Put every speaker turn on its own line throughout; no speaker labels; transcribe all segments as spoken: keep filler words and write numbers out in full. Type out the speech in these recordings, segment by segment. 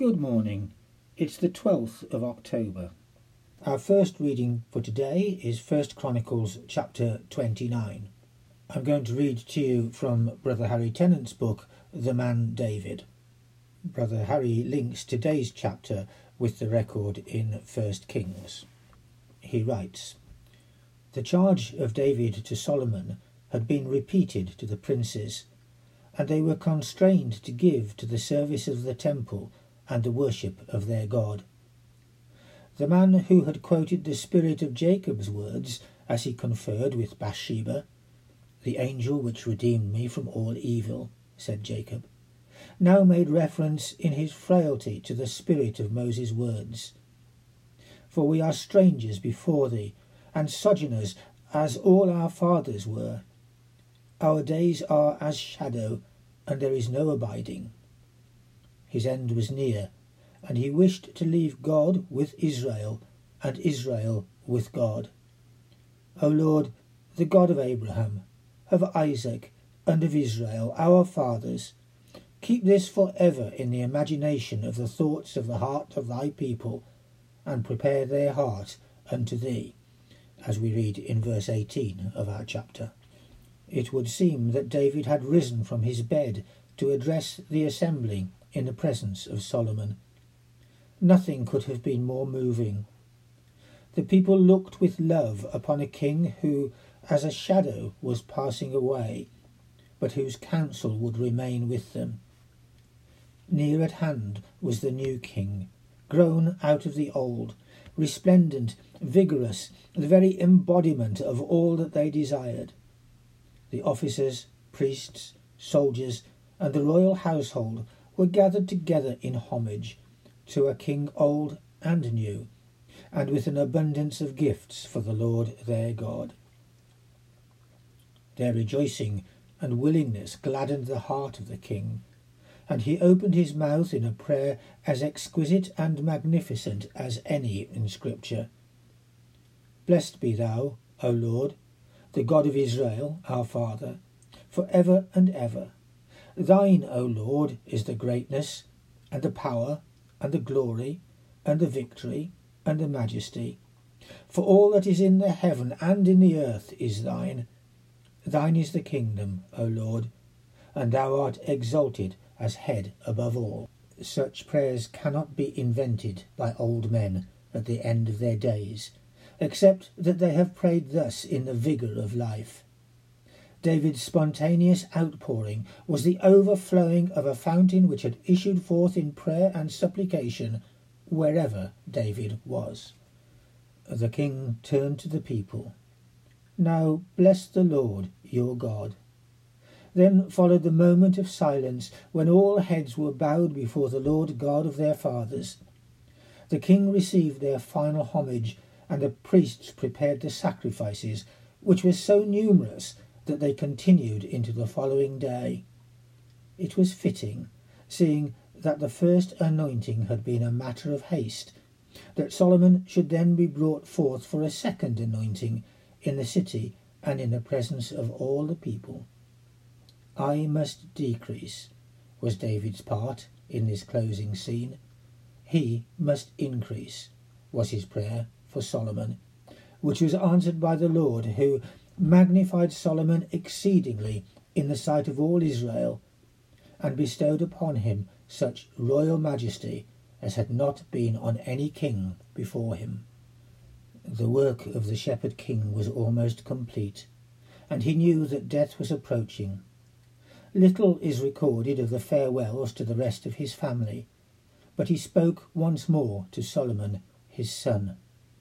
Good morning. It's the twelfth of October. Our first reading for today is First Chronicles chapter twenty-nine. I'm going to read to you from Brother Harry Tennant's book, The Man David. Brother Harry links today's chapter with the record in First Kings. He writes, "The charge of David to Solomon had been repeated to the princes, and they were constrained to give to the service of the temple and the worship of their God. The man who had quoted the spirit of Jacob's words as he conferred with Bathsheba, 'The angel which redeemed me from all evil,' said Jacob, now made reference in his frailty to the spirit of Moses' words. 'For we are strangers before thee, and sojourners as all our fathers were. Our days are as shadow, and there is no abiding.' His end was near, and he wished to leave God with Israel, and Israel with God. O Lord, the God of Abraham, of Isaac, and of Israel, our fathers, keep this for ever in the imagination of the thoughts of the heart of thy people, and prepare their heart unto thee," as we read in verse eighteen of our chapter. It would seem that David had risen from his bed to address the assembly in the presence of Solomon. Nothing could have been more moving. The people looked with love upon a king who, as a shadow, was passing away, but whose counsel would remain with them. Near at hand was the new king, grown out of the old, resplendent, vigorous, the very embodiment of all that they desired. The officers, priests, soldiers, and the royal household were gathered together in homage to a king old and new, and with an abundance of gifts for the Lord their God. Their rejoicing and willingness gladdened the heart of the king, and he opened his mouth in a prayer as exquisite and magnificent as any in Scripture. "Blessed be thou, O Lord, the God of Israel, our Father, for ever and ever. Thine, O Lord, is the greatness, and the power, and the glory, and the victory, and the majesty. For all that is in the heaven and in the earth is thine. Thine is the kingdom, O Lord, and thou art exalted as head above all." Such prayers cannot be invented by old men at the end of their days, except that they have prayed thus in the vigour of life. David's spontaneous outpouring was the overflowing of a fountain which had issued forth in prayer and supplication wherever David was. The king turned to the people. "Now bless the Lord your God." Then followed the moment of silence when all heads were bowed before the Lord God of their fathers. The king received their final homage, and the priests prepared the sacrifices, which were so numerous that they continued into the following day. It was fitting, seeing that the first anointing had been a matter of haste, that Solomon should then be brought forth for a second anointing in the city and in the presence of all the people. "I must decrease," was David's part in this closing scene. "He must increase," was his prayer for Solomon, which was answered by the Lord, who magnified Solomon exceedingly in the sight of all Israel, and bestowed upon him such royal majesty as had not been on any king before him. The work of the shepherd king was almost complete, and he knew that death was approaching. Little is recorded of the farewells to the rest of his family, but he spoke once more to Solomon, his son.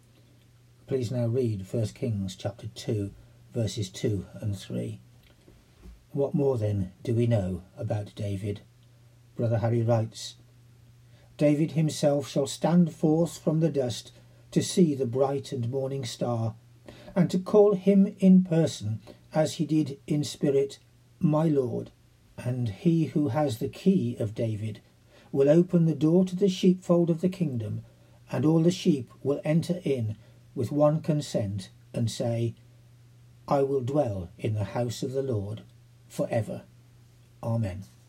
Please now read First Kings chapter two, verses two and three. What more then do we know about David? Brother Harry writes, "David himself shall stand forth from the dust to see the bright and morning star, and to call him in person, as he did in spirit, my Lord. And he who has the key of David will open the door to the sheepfold of the kingdom, and all the sheep will enter in with one consent and say, I will dwell in the house of the Lord for ever. Amen."